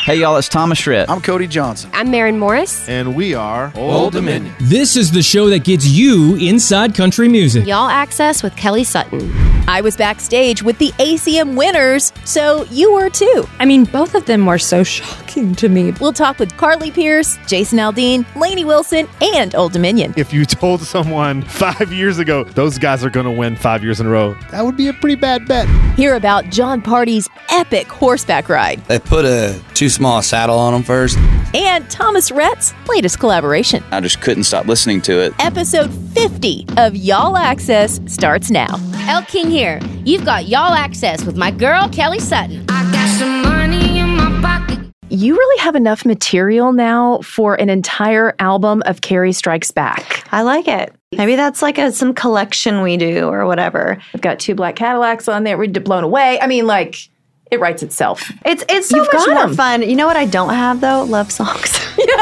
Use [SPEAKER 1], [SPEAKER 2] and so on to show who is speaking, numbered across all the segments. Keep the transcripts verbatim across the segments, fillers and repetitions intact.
[SPEAKER 1] Hey, y'all, it's Thomas Schritt.
[SPEAKER 2] I'm Cody Johnson.
[SPEAKER 3] I'm Maren Morris.
[SPEAKER 4] And we are Old Dominion.
[SPEAKER 5] This is the show that gets you inside country music.
[SPEAKER 3] Y'all Access with Kelly Sutton.
[SPEAKER 6] I was backstage with the A C M winners, so you were too.
[SPEAKER 7] I mean, both of them were so shocking to me.
[SPEAKER 6] We'll talk with Carly Pierce, Jason Aldean, Lainey Wilson, and Old Dominion.
[SPEAKER 4] If you told someone five years ago, those guys are going to win five years in a row, that would be a pretty bad bet.
[SPEAKER 6] Hear about John Party's epic horseback ride.
[SPEAKER 8] They put a too small saddle on them first.
[SPEAKER 6] And Thomas Rhett's latest collaboration.
[SPEAKER 1] I just couldn't stop listening to it.
[SPEAKER 6] Episode fifty of Y'all Access starts now.
[SPEAKER 3] Elle King here. You've got Y'all Access with my girl, Kelly Sutton.
[SPEAKER 9] I got some money in my pocket.
[SPEAKER 10] You really have enough material now for an entire album of Carrie Strikes Back.
[SPEAKER 11] I like it. Maybe that's like a some collection we do or whatever.
[SPEAKER 10] I've got two black Cadillacs on there. We're blown away. I mean, like, it writes itself.
[SPEAKER 11] It's it's so
[SPEAKER 10] You've
[SPEAKER 11] much
[SPEAKER 10] got
[SPEAKER 11] more
[SPEAKER 10] them.
[SPEAKER 11] fun. You know what I don't have, though? Love songs.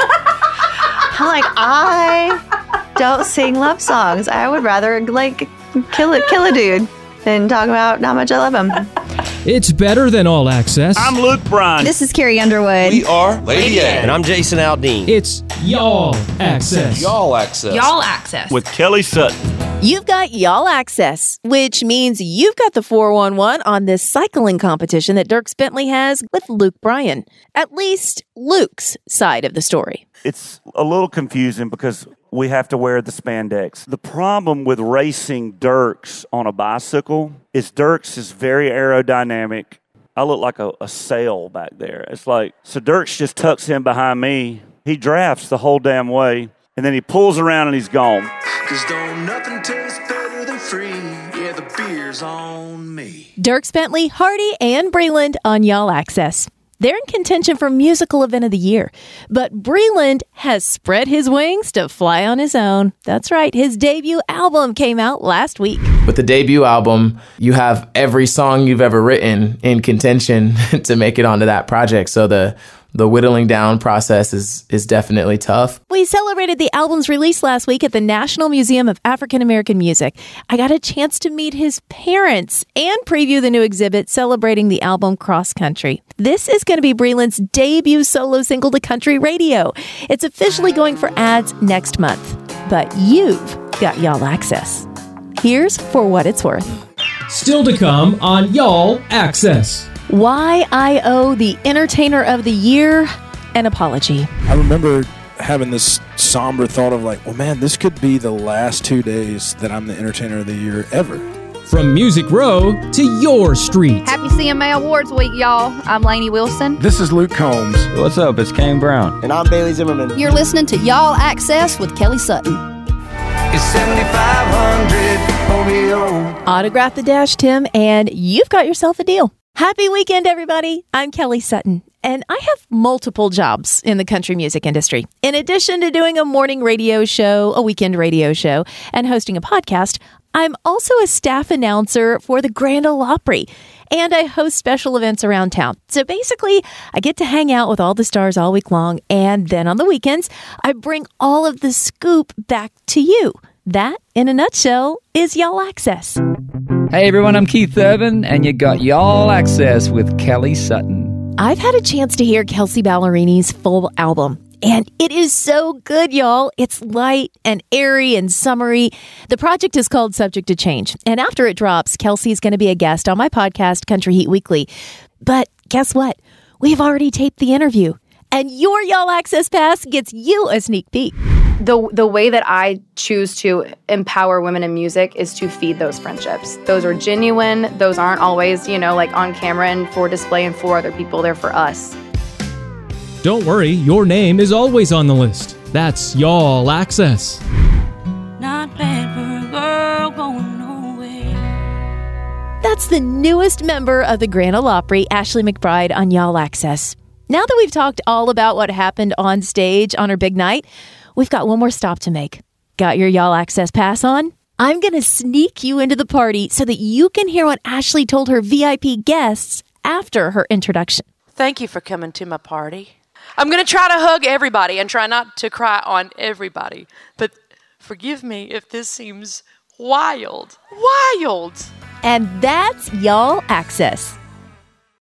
[SPEAKER 11] I'm like, I don't sing love songs. I would rather, like, kill it, kill a dude than talk about how much I love him.
[SPEAKER 5] It's better than All Access.
[SPEAKER 12] I'm Luke Bryan.
[SPEAKER 13] This is Carrie Underwood.
[SPEAKER 8] We are Lady A.
[SPEAKER 14] And I'm Jason Aldean.
[SPEAKER 5] It's Y'all Access.
[SPEAKER 8] Y'all Access.
[SPEAKER 13] Y'all Access.
[SPEAKER 12] With Kelly Sutton.
[SPEAKER 6] You've got Y'all Access, which means you've got the four one one on this cycling competition that Dierks Bentley has with Luke Bryan. At least Luke's side of the story.
[SPEAKER 12] It's a little confusing because we have to wear the spandex. The problem with racing Dierks on a bicycle is Dierks is very aerodynamic. I look like a, a sail back there. It's like, so Dierks just tucks in behind me. He drafts the whole damn way, and then he pulls around and he's gone.
[SPEAKER 15] Cause don't nothing taste better than free. Yeah, the beer's on me.
[SPEAKER 6] Dierks Bentley, Hardy, and Breland on Y'all Access. They're in contention for Musical Event of the Year. But Breland has spread his wings to fly on his own. That's right, his debut album came out last week.
[SPEAKER 16] With the debut album, you have every song you've ever written in contention to make it onto that project. So the the whittling down process is is definitely tough.
[SPEAKER 6] We celebrated the album's release last week at the National Museum of African American Music. I got a chance to meet his parents and preview the new exhibit celebrating the album Cross Country. This is going to be Breland's debut solo single to country radio. It's officially going for ads next month. But you've got Y'all Access. Here's For What It's Worth.
[SPEAKER 5] Still to come on Y'all Access.
[SPEAKER 6] Y I O, the Entertainer of the Year, an apology.
[SPEAKER 17] I remember having this somber thought of like, well, man, this could be the last two days that I'm the Entertainer of the Year ever.
[SPEAKER 5] From Music Row to your street.
[SPEAKER 13] Happy C M A Awards Week, y'all. I'm Lainey Wilson.
[SPEAKER 17] This is Luke Combs.
[SPEAKER 14] What's up? It's Kane Brown.
[SPEAKER 8] And I'm Bailey Zimmerman.
[SPEAKER 13] You're listening to Y'all Access with Kelly Sutton.
[SPEAKER 15] It's seventy-five hundred O B O.
[SPEAKER 6] Autograph the Dash, Tim, and you've got yourself a deal. Happy weekend, everybody. I'm Kelly Sutton, and I have multiple jobs in the country music industry. In addition to doing a morning radio show, a weekend radio show, and hosting a podcast, I'm also a staff announcer for the Grand Ole Opry, and I host special events around town. So basically, I get to hang out with all the stars all week long, and then on the weekends, I bring all of the scoop back to you. That, in a nutshell, is Y'all Access.
[SPEAKER 18] Hey everyone, I'm Keith Urban, and you got Y'all Access with Kelly Sutton.
[SPEAKER 6] I've had a chance to hear Kelsea Ballerini's full album, and it is so good, y'all. It's light and airy and summery. The project is called Subject to Change, and after it drops, Kelsey's going to be a guest on my podcast, Country Heat Weekly. But guess what? We've already taped the interview, and your Y'all Access Pass gets you a sneak peek.
[SPEAKER 10] The the way that I choose to empower women in music is to feed those friendships. Those are genuine. Those aren't always, you know, like on camera and for display and for other people. They're for us.
[SPEAKER 5] Don't worry, your name is always on the list. That's Y'all Access.
[SPEAKER 9] Not bad for a girl going nowhere.
[SPEAKER 6] That's the newest member of the Grand Ole Opry, Ashley McBryde, on Y'all Access. Now that we've talked all about what happened on stage on her big night, we've got one more stop to make. Got your Y'all Access Pass on? I'm going to sneak you into the party so that you can hear what Ashley told her V I P guests after her introduction.
[SPEAKER 19] Thank you for coming to my party. I'm going to try to hug everybody and try not to cry on everybody. But forgive me if this seems wild. Wild!
[SPEAKER 6] And that's Y'all Access.